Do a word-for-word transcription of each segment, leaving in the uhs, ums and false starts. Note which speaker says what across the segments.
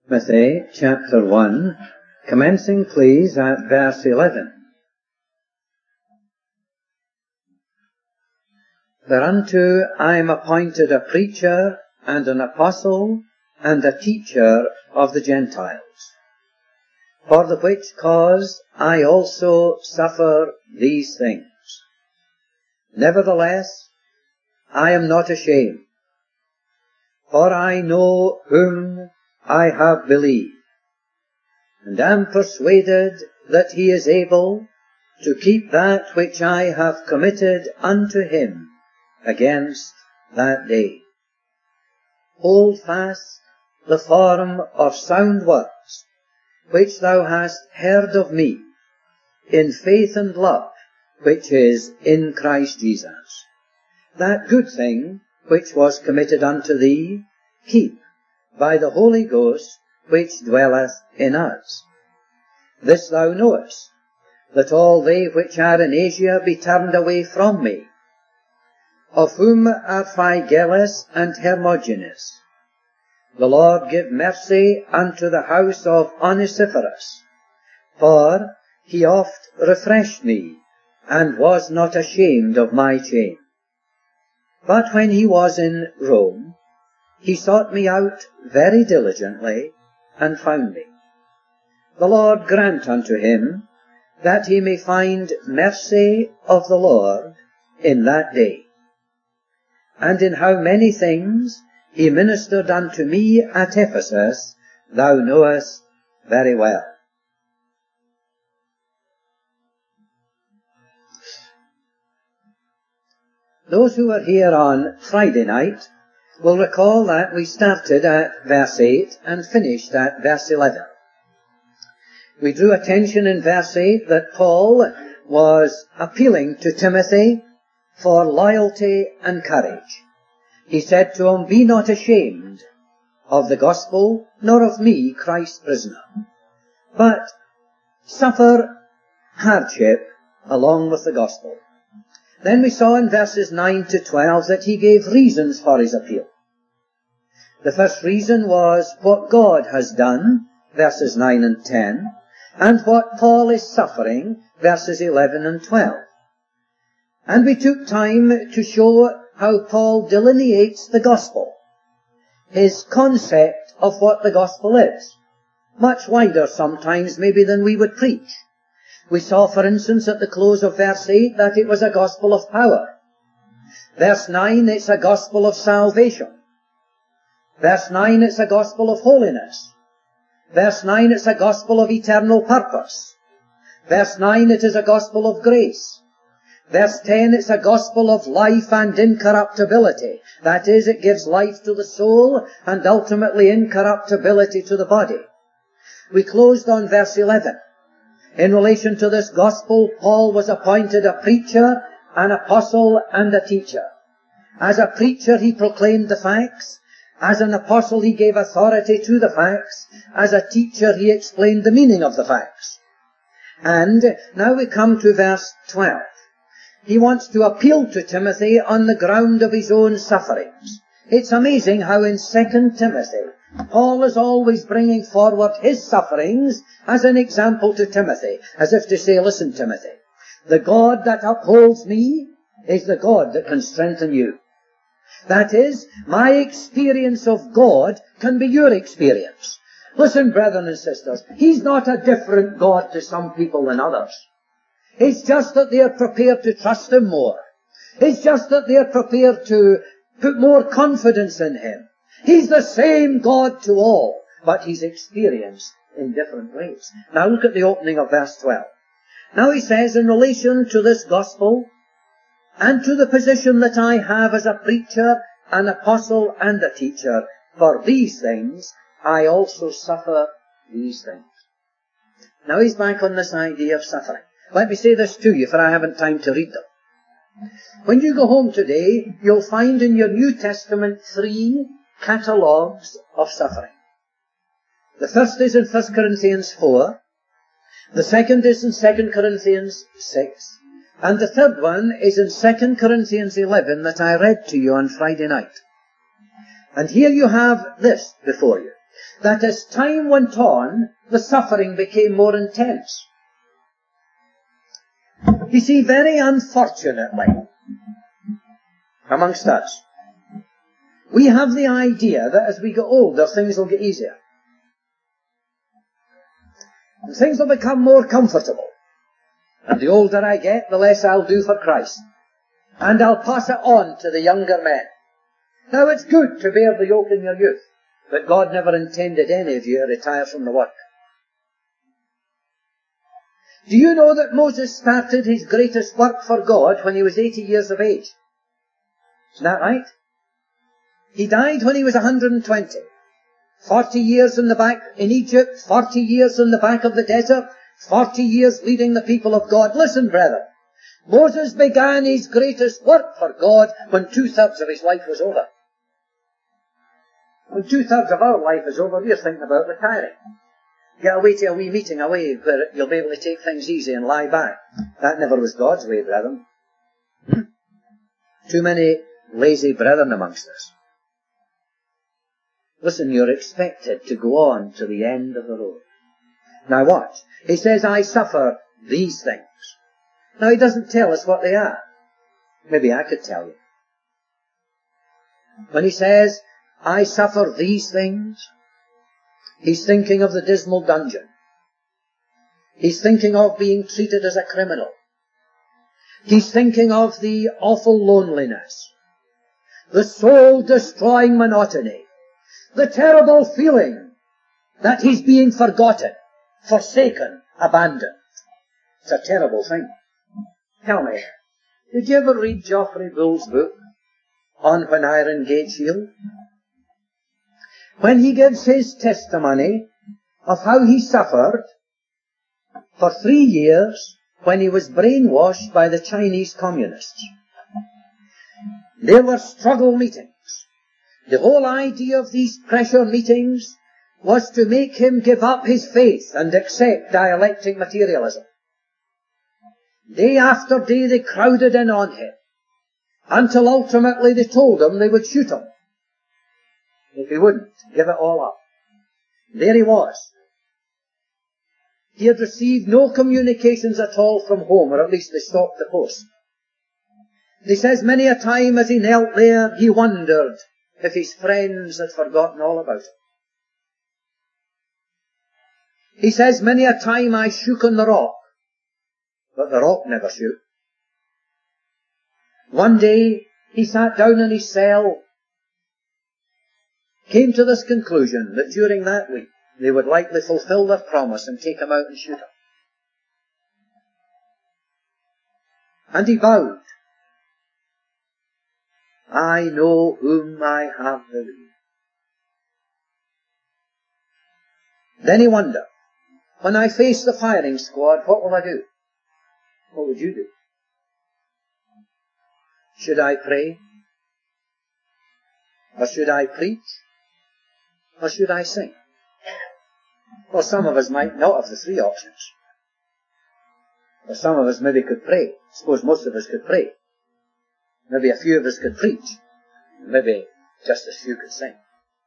Speaker 1: Timothy chapter one, commencing please at verse eleven. Whereunto I am appointed a preacher and an apostle and a teacher of the Gentiles, for the which cause I also suffer these things. Nevertheless, I am not ashamed, for I know whom I have believed, and am persuaded that he is able to keep that which I have committed unto him against that day. Hold fast the form of sound words which thou hast heard of me, in faith and love which is in Christ Jesus. That good thing which was committed unto thee, keep by the Holy Ghost which dwelleth in us. This thou knowest, that all they which are in Asia be turned away from me, of whom are Phygellus and Hermogenes. The Lord give mercy unto the house of Onesiphorus, for he oft refreshed me, and was not ashamed of my chain. But when he was in Rome, he sought me out very diligently, and found me. The Lord grant unto him that he may find mercy of the Lord in that day. And in how many things he ministered unto me at Ephesus, thou knowest very well. Those who were here on Friday night will recall that we started at verse eight and finished at verse eleven. We drew attention in verse eight that Paul was appealing to Timothy for loyalty and courage. He said to him, "Be not ashamed of the gospel, nor of me, Christ's prisoner, but suffer hardship along with the gospel." Then we saw in verses nine to twelve that he gave reasons for his appeal. The first reason was what God has done, verses nine and ten, and what Paul is suffering, verses eleven and twelve. And we took time to show how Paul delineates the gospel, his concept of what the gospel is, much wider sometimes maybe than we would preach. We saw, for instance, at the close of verse eight that it was a gospel of power. Verse nine, it's a gospel of salvation. Verse nine, it's a gospel of holiness. Verse nine, it's a gospel of eternal purpose. Verse nine, it is a gospel of grace. Verse ten, it's a gospel of life and incorruptibility. That is, it gives life to the soul and ultimately incorruptibility to the body. We closed on verse eleven. In relation to this gospel, Paul was appointed a preacher, an apostle, and a teacher. As a preacher, he proclaimed the facts. As an apostle, he gave authority to the facts. As a teacher, he explained the meaning of the facts. And now we come to verse twelve. He wants to appeal to Timothy on the ground of his own sufferings. It's amazing how in Second Timothy, Paul is always bringing forward his sufferings as an example to Timothy, as if to say, "Listen, Timothy, the God that upholds me is the God that can strengthen you." That is, my experience of God can be your experience. Listen, brethren and sisters, He's not a different God to some people than others. It's just that they are prepared to trust Him more. It's just that they are prepared to put more confidence in Him. He's the same God to all, but He's experienced in different ways. Now look at the opening of verse twelve. Now he says, in relation to this gospel, and to the position that I have as a preacher, an apostle, and a teacher, for these things I also suffer these things. Now he's back on this idea of suffering. Let me say this to you, for I haven't time to read them. When you go home today, you'll find in your New Testament three catalogues of suffering. The first is in First Corinthians four, the second is in Second Corinthians six, and the third one is in Second Corinthians eleven that I read to you on Friday night. And here you have this before you. that as time went on, the suffering became more intense. You see, very unfortunately, amongst us, we have the idea that as we get older, things will get easier. And things will become more comfortable. And the older I get, the less I'll do for Christ. And I'll pass it on to the younger men. Now, it's good to bear the yoke in your youth, but God never intended any of you to retire from the work. Do you know that Moses started his greatest work for God when he was eighty years of age? Isn't that right? He died when he was one hundred twenty. Forty years in the back in Egypt, forty years in the back of the desert, forty years leading the people of God. Listen, brethren, Moses began his greatest work for God when two-thirds of his life was over. When two-thirds of our life is over, we're thinking about retiring. Get away to a wee meeting away where you'll be able to take things easy and lie back. That never was God's way, brethren. Hmm? Too many lazy brethren amongst us. Listen, you're expected to go on to the end of the road. Now watch. He says, I suffer these things. Now he doesn't tell us what they are. Maybe I could tell you. When he says, I suffer these things, he's thinking of the dismal dungeon. He's thinking of being treated as a criminal. He's thinking of the awful loneliness, the soul-destroying monotony, the terrible feeling that he's being forgotten, forsaken, abandoned. It's a terrible thing. Tell me, did you ever read Geoffrey Bull's book on When Iron Gates Healed? When he gives his testimony of how he suffered for three years when he was brainwashed by the Chinese communists. There were struggle meetings. The whole idea of these pressure meetings was to make him give up his faith and accept dialectic materialism. Day after day they crowded in on him, until ultimately they told him they would shoot him if he wouldn't give it all up. There he was. He had received no communications at all from home, or at least they stopped the post. He says many a time as he knelt there, he wondered if his friends had forgotten all about him. He says many a time I shook on the rock, but the rock never shook. One day he sat down in his cell, came to this conclusion that during that week they would likely fulfill their promise and take him out and shoot him. And he vowed, I know whom I have believed. Then he wondered, when I face the firing squad, what will I do? What would you do? Should I pray? Or should I preach? Or should I sing? Well, some of us might not have the three options. Or some of us maybe could pray. I suppose most of us could pray. Maybe a few of us could preach. Maybe just as few could sing.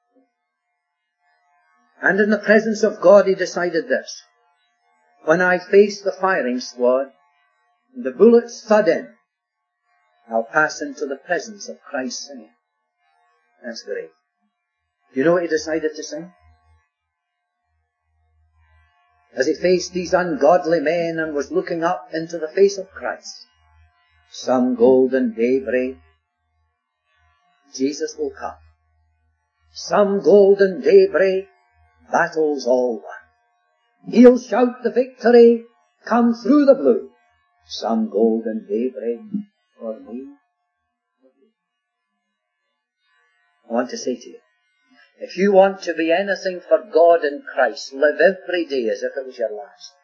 Speaker 1: And in the presence of God he decided this. When I face the firing squad, and the bullets thud in, I'll pass into the presence of Christ singing. That's great. You know what he decided to sing? As he faced these ungodly men and was looking up into the face of Christ, some golden daybreak, Jesus will come. Some golden daybreak, battle's all won. He'll shout the victory, come through the blue. Some golden daybreak for me. I want to say to you, if you want to be anything for God in Christ, live every day as if it was your last.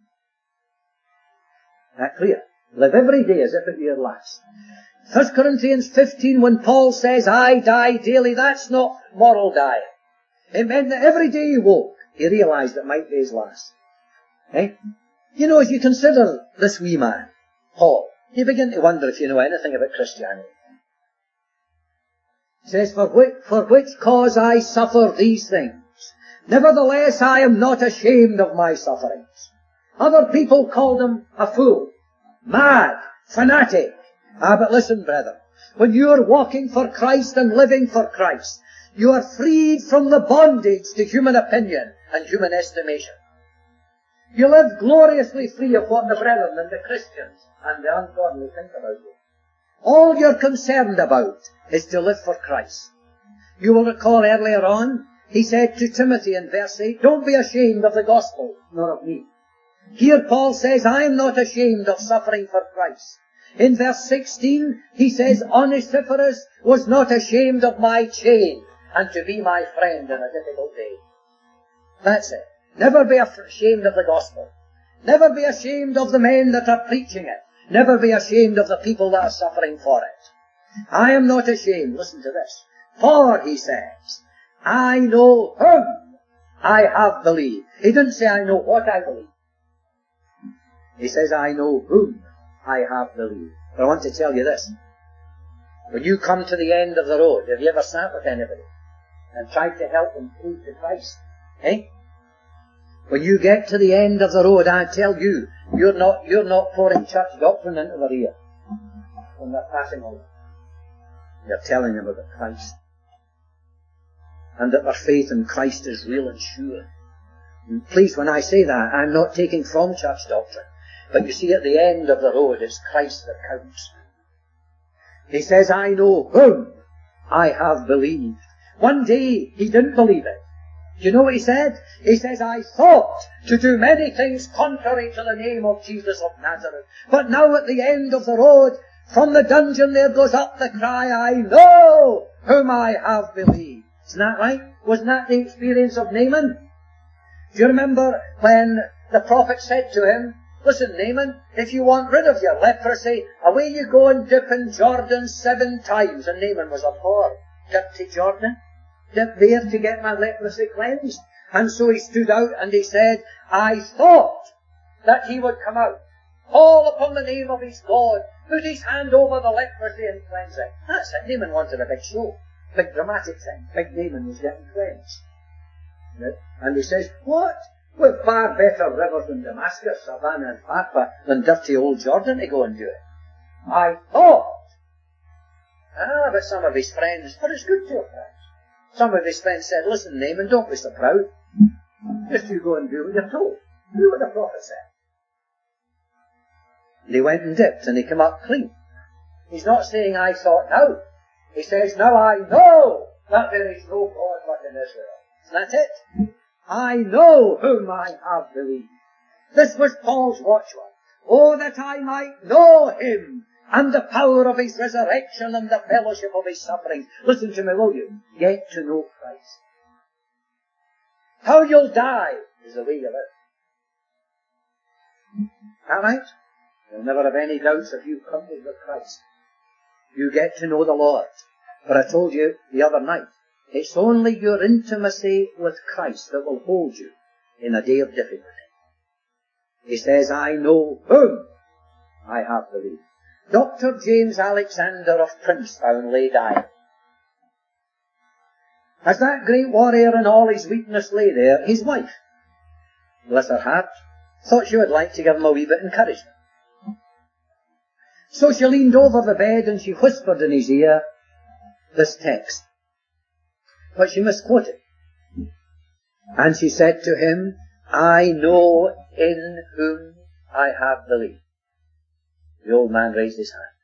Speaker 1: That clear? Live every day as if it were your last. First Corinthians fifteen, when Paul says, I die daily, that's not moral dying. It meant that every day he woke, he realized it might be his last. Eh? You know, as you consider this wee man, Paul, you begin to wonder if you know anything about Christianity. It says, for which, for which cause I suffer these things. Nevertheless, I am not ashamed of my sufferings. Other people called him a fool, mad, fanatic. Ah, but listen, brother, when you are walking for Christ and living for Christ, you are freed from the bondage to human opinion and human estimation. You live gloriously free of what the brethren and the Christians and the ungodly think about you. All you're concerned about is to live for Christ. You will recall earlier on, he said to Timothy in verse eight, don't be ashamed of the gospel, nor of me. Here Paul says, I am not ashamed of suffering for Christ. In verse sixteen, he says, Onesiphorus was not ashamed of my chain, and to be my friend in a difficult day. That's it. Never be ashamed of the gospel. Never be ashamed of the men that are preaching it. Never be ashamed of the people that are suffering for it. I am not ashamed. Listen to this. For, he says, I know whom I have believed. He didn't say I know what I believe. He says I know whom I have believed. But I want to tell you this. When you come to the end of the road, have you ever sat with anybody and tried to help them through to Christ? Eh? When you get to the end of the road, I tell you, you're not, you're not pouring church doctrine into their ear when they're passing over. You're telling them about Christ. And that their faith in Christ is real and sure. And please, when I say that, I'm not taking from church doctrine. But you see, at the end of the road, it's Christ that counts. He says, I know whom I have believed. One day, he didn't believe it. Do you know what he said? He says, I thought to do many things contrary to the name of Jesus of Nazareth. But now at the end of the road, from the dungeon there goes up the cry, I know whom I have believed. Isn't that right? Wasn't that the experience of Naaman? Do you remember when the prophet said to him, listen, Naaman, if you want rid of your leprosy, away you go and dip in Jordan seven times. And Naaman was abhorred. Dip to Jordan? Dip there to get my leprosy cleansed? And so he stood out and he said, I thought that he would come out, call upon the name of his God, put his hand over the leprosy and cleanse it. That's it. Naaman wanted a big show. Big dramatic thing. Big Naaman was getting cleansed. And he says, what? We've far better rivers than Damascus, Savannah and Pharpar than dirty old Jordan to go and do it. I thought. Ah, but some of his friends, but it's good to have friends. Some of his friends said, listen, Naaman, don't be so proud. Just you go and do what you're told. Do what the prophet said. And he went and dipped and he came up clean. He's not saying, I thought now. He says, now I know that there is no God but in Israel. Isn't that it? I know whom I have believed. This was Paul's watchword. Oh, that I might know him and the power of his resurrection and the fellowship of his sufferings. Listen to me, will you? Get to know Christ. How you'll die is the way you live. All right? You'll never have any doubts if you've come with Christ. You get to know the Lord. But I told you the other night, it's only your intimacy with Christ that will hold you in a day of difficulty. He says, I know whom I have believed. Doctor James Alexander of Princetown lay dying. As that great warrior in all his weakness lay there, his wife, bless her heart, thought she would like to give him a wee bit of encouragement. So she leaned over the bed and she whispered in his ear this text. But she misquoted. And she said to him, I know in whom I have believed. The old man raised his hand.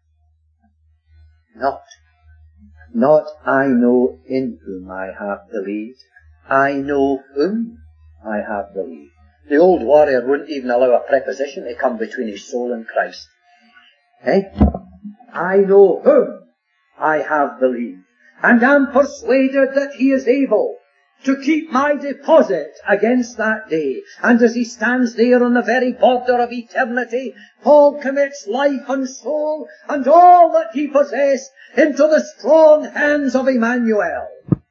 Speaker 1: Not, not I know in whom I have believed. I know whom I have believed. The old warrior wouldn't even allow a preposition to come between his soul and Christ. Eh? I know whom I have believed, and am persuaded that he is able to keep my deposit against that day. And as he stands there on the very border of eternity, Paul commits life and soul and all that he possessed into the strong hands of Emmanuel.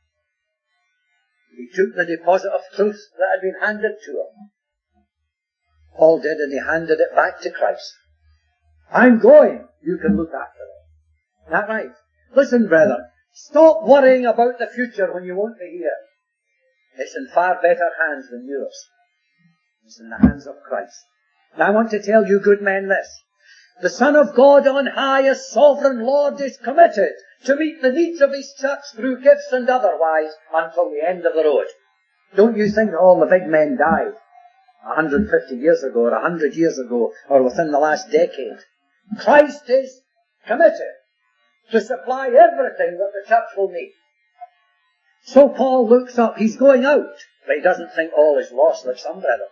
Speaker 1: He took the deposit of truth that had been handed to him. Paul did, and he handed it back to Christ. I'm going. You can look after it. Is that right? Listen, brother. Stop worrying about the future when you won't be here. It's in far better hands than yours. It's in the hands of Christ. And I want to tell you, good men, this. The Son of God on high, as sovereign Lord, is committed to meet the needs of His church through gifts and otherwise until the end of the road. Don't you think all the big men died one hundred fifty years ago or one hundred years ago or within the last decade? Christ is committed to supply everything that the church will need. So Paul looks up. He's going out, but he doesn't think all is lost like some brethren.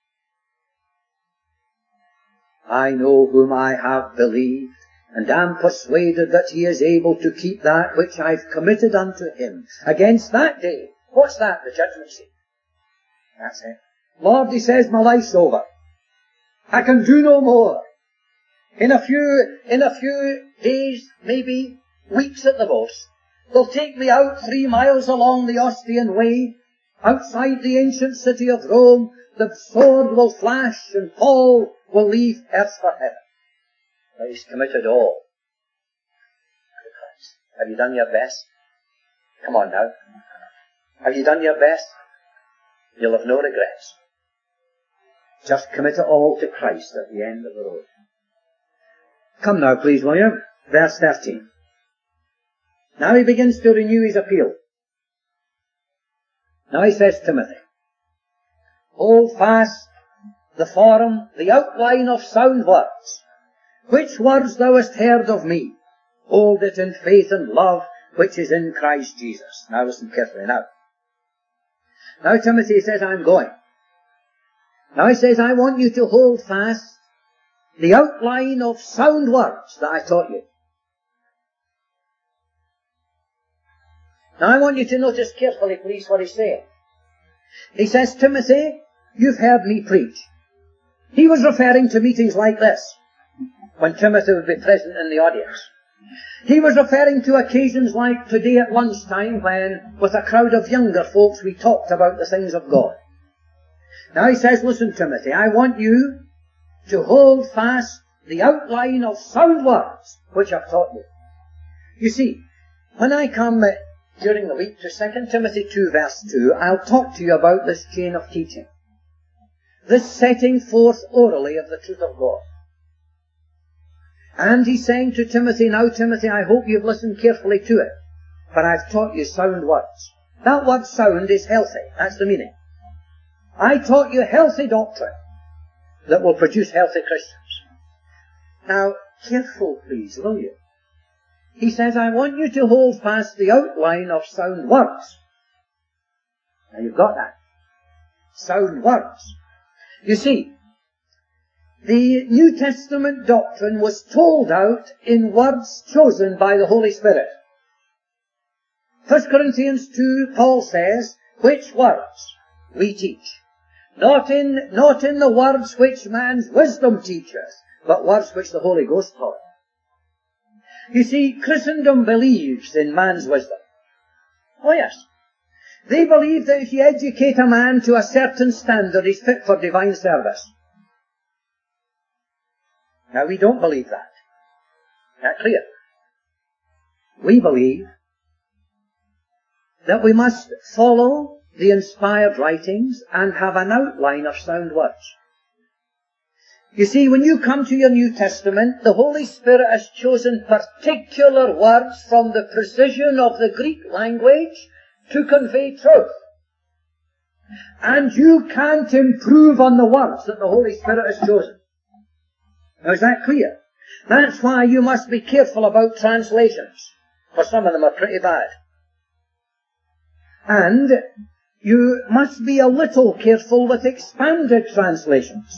Speaker 1: I know whom I have believed, and am persuaded that He is able to keep that which I've committed unto Him against that day. What's that? The judgment seat. That's it. Lord, he says, my life's over. I can do no more. In a few, in a few days, maybe weeks at the most, they'll take me out three miles along the Ostian Way, outside the ancient city of Rome. The sword will flash and Paul will leave earth for heaven. But he's committed all to Christ. Have you done your best? Come on now. Have you done your best? You'll have no regrets. Just commit it all to Christ at the end of the road. Come now, please, will you? Verse thirteen. Now he begins to renew his appeal. Now he says, Timothy, hold fast the form, the outline of sound words, which words thou hast heard of me. Hold it in faith and love, which is in Christ Jesus. Now listen carefully now. Now Timothy says, I'm going. Now he says, I want you to hold fast the outline of sound words that I taught you. Now I want you to notice carefully, please, what he's saying. He says, Timothy, you've heard me preach. He was referring to meetings like this, when Timothy would be present in the audience. He was referring to occasions like today at lunchtime when, with a crowd of younger folks, we talked about the things of God. Now he says, listen, Timothy, I want you to hold fast the outline of sound words which I've taught you. You see, when I come uh, during the week to Second Timothy two verse two, I'll talk to you about this chain of teaching. This setting forth orally of the truth of God. And he's saying to Timothy, now Timothy, I hope you've listened carefully to it, for I've taught you sound words. That word sound is healthy. That's the meaning. I taught you healthy doctrine that will produce healthy Christians. Now, careful please, will you? He says, I want you to hold fast the outline of sound words. Now you've got that. Sound words. You see, the New Testament doctrine was told out in words chosen by the Holy Spirit. First Corinthians two, Paul says, which words we teach. Not in, not in the words which man's wisdom teaches, but words which the Holy Ghost taught. You see, Christendom believes in man's wisdom. Oh yes. They believe that if you educate a man to a certain standard, he's fit for divine service. Now we don't believe that. That's clear. We believe that we must follow the inspired writings and have an outline of sound words. You see, when you come to your New Testament, the Holy Spirit has chosen particular words from the precision of the Greek language to convey truth. And you can't improve on the words that the Holy Spirit has chosen. Now is that clear? That's why you must be careful about translations, for some of them are pretty bad. And you must be a little careful with expanded translations.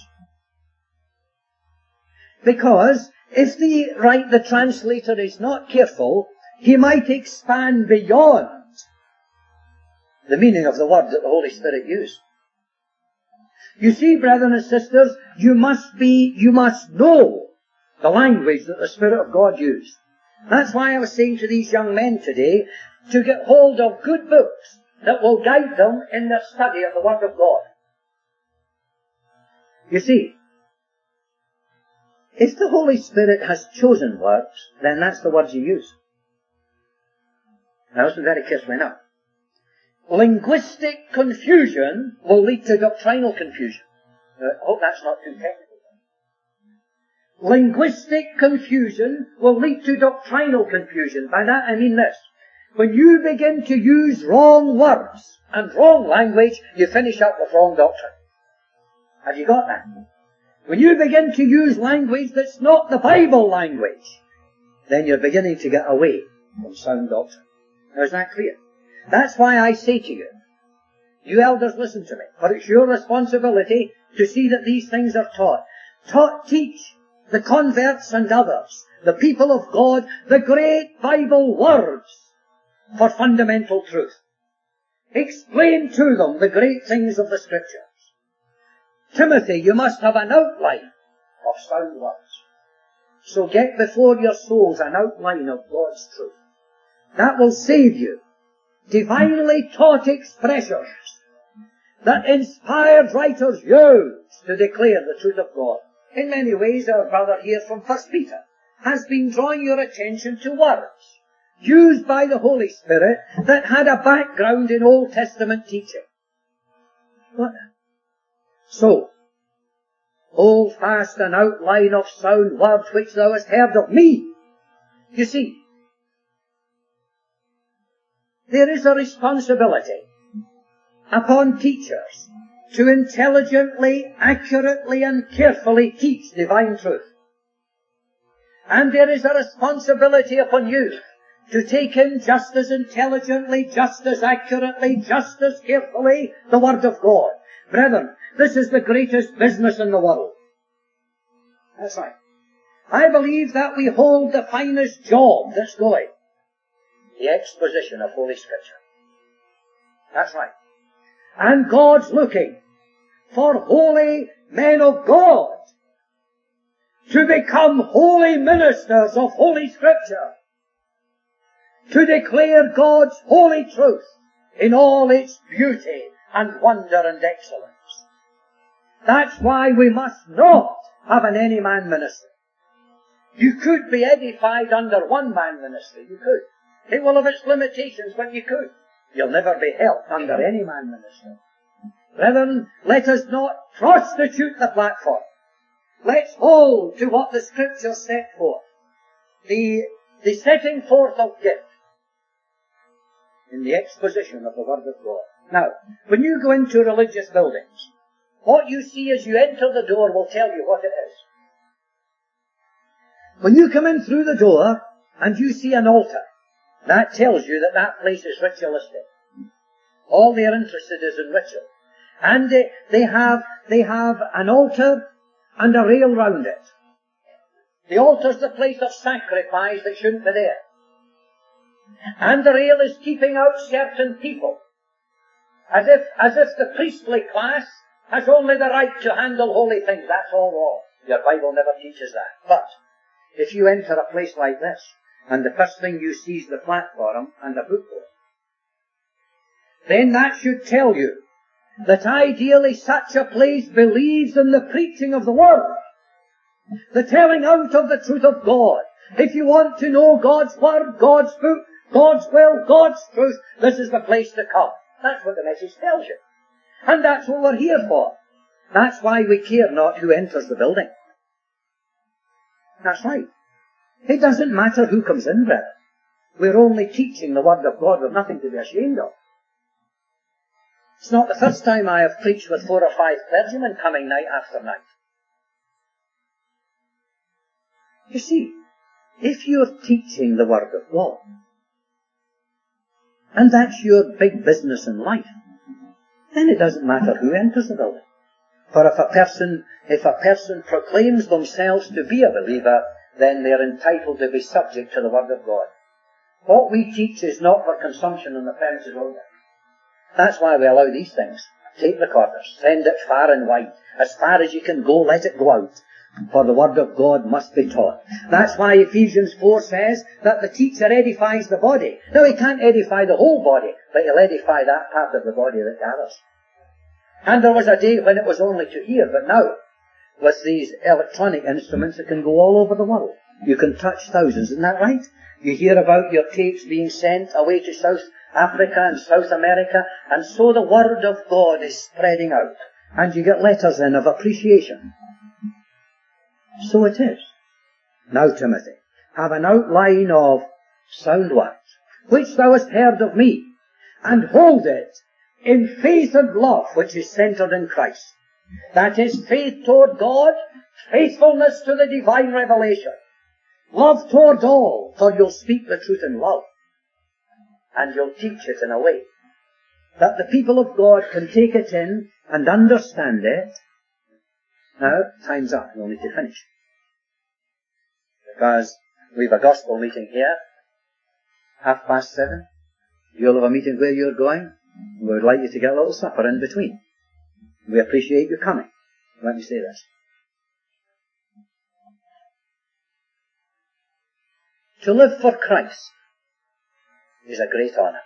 Speaker 1: Because if the right, the translator is not careful, he might expand beyond the meaning of the word that the Holy Spirit used. You see, brethren and sisters, you must be, you must know the language that the Spirit of God used. That's why I was saying to these young men today to get hold of good books that will guide them in their study of the Word of God. You see, if the Holy Spirit has chosen words, then that's the words He used. Now listen very carefully now. linguistic confusion will lead to doctrinal confusion. I hope that's not too technical. Linguistic confusion will lead to doctrinal confusion. By that I mean this. When you begin to use wrong words and wrong language, you finish up with wrong doctrine. Have you got that? When you begin to use language that's not the Bible language, then you're beginning to get away from sound doctrine. Now, is that clear? That's why I say to you, you elders, listen to me, for it's your responsibility to see that these things are taught. Taught, teach the converts and others, the people of God, the great Bible words for fundamental truth. Explain to them the great things of the Scriptures. Timothy, you must have an outline of sound words. So get before your souls an outline of God's truth. That will save you divinely taught expressions that inspired writers used to declare the truth of God. In many ways, our brother here from First Peter has been drawing your attention to words used by the Holy Spirit that had a background in Old Testament teaching. What? So, hold fast an outline of sound words which thou hast heard of me. You see, there is a responsibility upon teachers to intelligently, accurately and carefully teach divine truth. And there is a responsibility upon you to take in just as intelligently, just as accurately, just as carefully the Word of God. Brethren, this is the greatest business in the world. That's right. I believe that we hold the finest job that's going. The exposition of Holy Scripture. That's right. And God's looking for holy men of God to become holy ministers of Holy Scripture, to declare God's holy truth in all its beauty and wonder and excellence. That's why we must not have an any-man ministry. You could be edified under one-man ministry. You could. It will have its limitations, but you could. You'll never be helped under any man ministry. Brethren, let us not prostitute the platform. Let's hold to what the Scriptures set forth. The, the setting forth of gift in the exposition of the Word of God. Now, when you go into religious buildings, what you see as you enter the door will tell you what it is. When you come in through the door and you see an altar, that tells you that that place is ritualistic. All they are interested is in ritual. And they, they have, they have an altar and a rail round it. The altar's the place of sacrifice that shouldn't be there. And the rail is keeping out certain people. As if, as if the priestly class has only the right to handle holy things. That's all wrong. Your Bible never teaches that. But, if you enter a place like this, and the first thing you see is the platform and the bookboard, then that should tell you that ideally such a place believes in the preaching of the Word, the telling out of the truth of God. If you want to know God's Word, God's book, God's will, God's truth, this is the place to come. That's what the message tells you. And that's what we're here for. That's why we care not who enters the building. That's right. It doesn't matter who comes in, brethren. We're only teaching the Word of God with nothing to be ashamed of. It's not the first time I have preached with four or five clergymen coming night after night. You see, if you're teaching the Word of God, and that's your big business in life, then it doesn't matter who enters the building. For if a person, if a person proclaims themselves to be a believer, then they're entitled to be subject to the Word of God. What we teach is not for consumption on the premises only. That's why we allow these things. Tape recorders, send it far and wide. As far as you can go, let it go out. For the Word of God must be taught. That's why Ephesians four says that the teacher edifies the body. Now, he can't edify the whole body, but he'll edify that part of the body that gathers. And there was a day when it was only to hear, but now, with these electronic instruments, it can go all over the world. You can touch thousands, isn't that right? You hear about your tapes being sent away to South Africa and South America, and so the Word of God is spreading out. And you get letters in of appreciation. So it is. Now, Timothy, have an outline of sound words, which thou hast heard of me, and hold it in faith and love which is centered in Christ. That is faith toward God, faithfulness to the divine revelation, love toward all, for you'll speak the truth in love, and you'll teach it in a way that the people of God can take it in and understand it. Now, time's up, we'll need to finish. Because we've a gospel meeting here, half past seven. You'll have a meeting where you're going. We would like you to get a little supper in between. We appreciate you coming. Let me say this. To live for Christ is a great honour.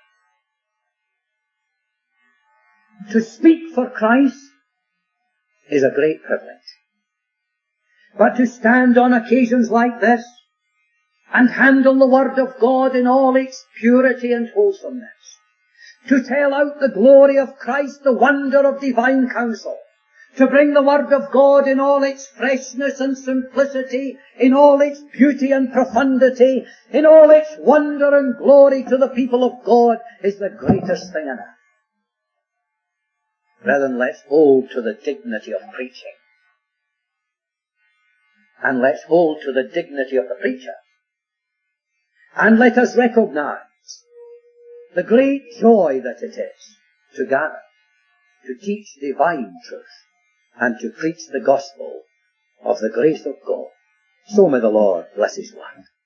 Speaker 1: To speak for Christ is a great privilege. But to stand on occasions like this and handle the Word of God in all its purity and wholesomeness, to tell out the glory of Christ, the wonder of divine counsel, to bring the Word of God in all its freshness and simplicity, in all its beauty and profundity, in all its wonder and glory to the people of God, is the greatest thing on earth. Brethren, let's hold to the dignity of preaching. And let's hold to the dignity of the preacher. And let us recognize the great joy that it is to gather, to teach divine truth, and to preach the gospel of the grace of God. So may the Lord bless His word.